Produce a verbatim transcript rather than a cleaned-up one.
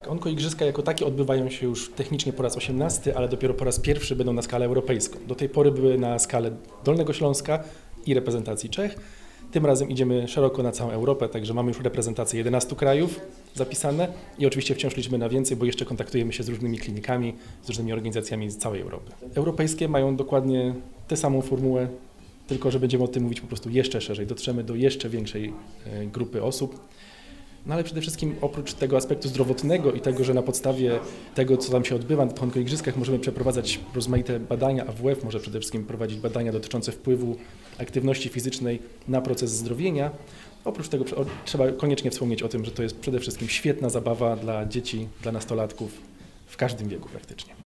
Onkoigrzyska jako takie odbywają się już technicznie po raz osiemnasty, ale dopiero po raz pierwszy będą na skalę europejską. Do tej pory były na skalę Dolnego Śląska i reprezentacji Czech. Tym razem idziemy szeroko na całą Europę, także mamy już reprezentację jedenastu krajów zapisane i oczywiście wciąż liczymy na więcej, bo jeszcze kontaktujemy się z różnymi klinikami, z różnymi organizacjami z całej Europy. Europejskie mają dokładnie tę samą formułę, tylko że będziemy o tym mówić po prostu jeszcze szerzej, dotrzemy do jeszcze większej grupy osób. No ale przede wszystkim oprócz tego aspektu zdrowotnego i tego, że na podstawie tego, co tam się odbywa na tych onkoigrzyskach, możemy przeprowadzać rozmaite badania, a W F może przede wszystkim prowadzić badania dotyczące wpływu aktywności fizycznej na proces zdrowienia. Oprócz tego trzeba koniecznie wspomnieć o tym, że to jest przede wszystkim świetna zabawa dla dzieci, dla nastolatków w każdym wieku praktycznie.